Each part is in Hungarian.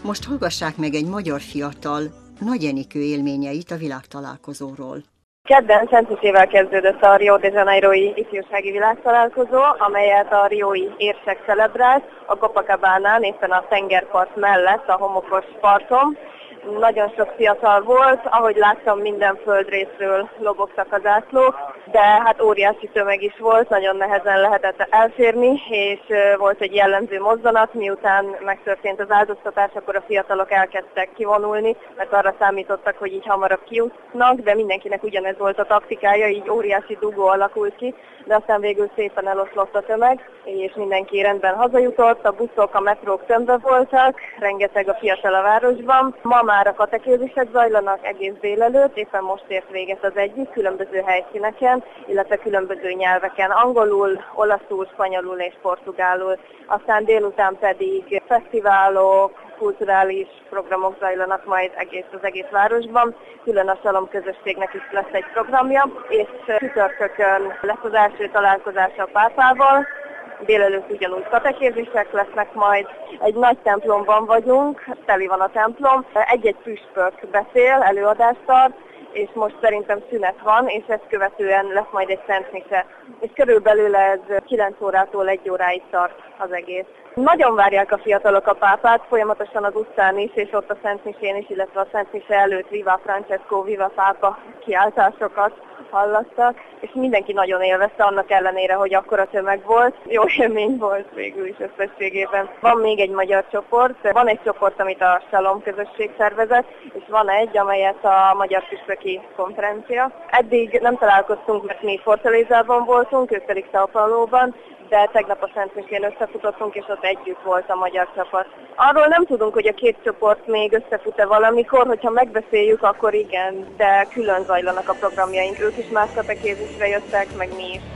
Most hallgassák meg egy magyar fiatal, Nagy Enikő élményeit a világtalálkozóról. Kedden Szentmisével kezdődött a Rio de Janeiro-i ifjúsági világtalálkozó, amelyet a riói érsek celebrált a Copacabánán, éppen a tengerpart mellett, a homokos parton. Nagyon sok fiatal volt, ahogy láttam, minden földrészről lobogtak a zászlók, de hát óriási tömeg is volt, nagyon nehezen lehetett elférni, és volt egy jellemző mozzanat, miután megtörtént az áldoztatás, akkor a fiatalok elkezdtek kivonulni, mert arra számítottak, hogy így hamarabb kijutnak, de mindenkinek ugyanez volt a taktikája, így óriási dugó alakult ki, de aztán végül szépen eloszlott a tömeg, és mindenki rendben hazajutott, a buszok, a metrók tömve voltak, rengeteg a fiatal a városban. Ma már a katekézisek zajlanak egész délelőtt, éppen most ért véget az egyik, különböző helyszíneken, illetve különböző nyelveken, angolul, olaszul, spanyolul és portugálul. Aztán délután pedig fesztiválok, kulturális programok zajlanak majd az egész városban. Külön a Salom közösségnek is lesz egy programja, és csütörtökön lesz az első találkozása a pápával. Délelőtt ugyanúgy katekézisek lesznek majd. Egy nagy templomban vagyunk, teli van a templom. Egy-egy püspök beszél, előadást tart, és most szerintem szünet van, és ezt követően lesz majd egy szentmise. És körülbelül ez 9 órától 1 óráig tart az egész. Nagyon várják a fiatalok a pápát, folyamatosan az utcán is, és ott a szentmisén is, illetve a szentmise előtt Viva Francesco, Viva Pápa kiáltásokat hallattak, és mindenki nagyon élvezte, annak ellenére, hogy akkora tömeg volt. Jó élmény volt végül is összességében. Van még egy magyar csoport, van egy csoport, amit a Salom közösség szervezett, és van egy, amelyet a Magyar Püspöki Konferencia. Eddig nem találkoztunk, mert mi Fortalezában voltunk, ők pedig São Pauloban, de tegnap a Szentmisén összefutottunk, és ott együtt volt a magyar csapat. Arról nem tudunk, hogy a két csoport még összefut-e valamikor, hogyha megbeszéljük, akkor igen, de külön zajlanak a programjaink. Ők is más katekézisre jöttek, meg mi is.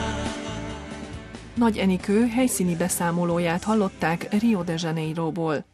Nagy Enikő helyszíni beszámolóját hallották Rio de Janeiróból.